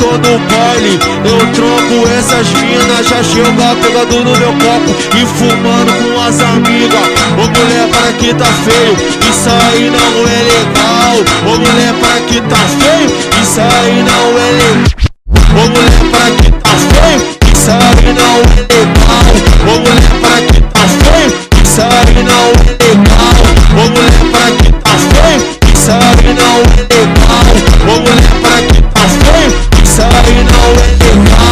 tô no baile, eu troco essas minas, já chega pegando no meu copo e fumando com as amigas. Ô mulher, para que tá feio, isso aí não é legal. Ô mulher, para que tá feio, isso aí não é legal. Ô mulher, para que tá feio, isso aí não é legal. Ô mulher, para que tá feio, isso aí não é legal. Ô mulher, para que tá feio, isso aí não é legal. Ô mulher, para que tá feio, isso aí não é legal.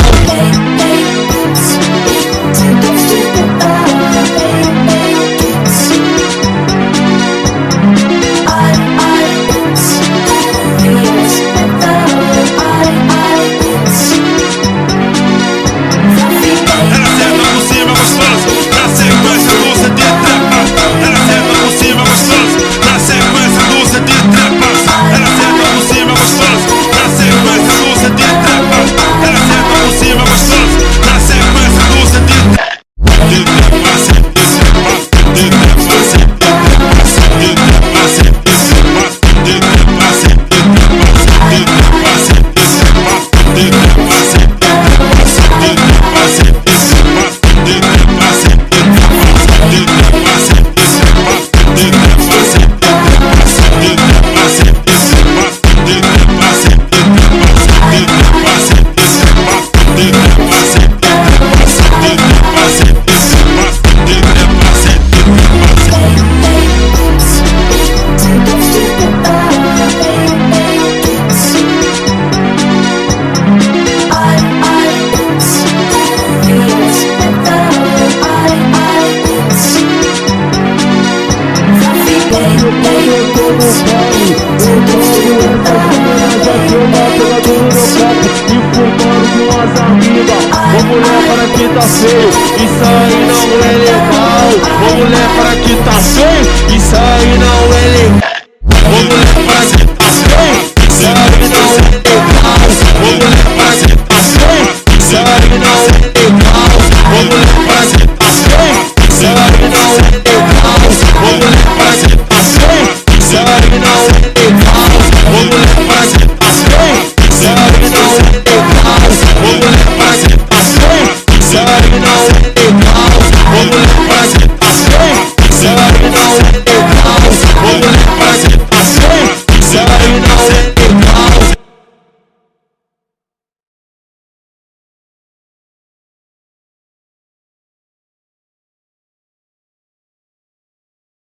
Ô mulher, para que tá feio, isso aí não é legal. Ô mulher, para que tá feio, isso aí não é legal. Ô mulher, para que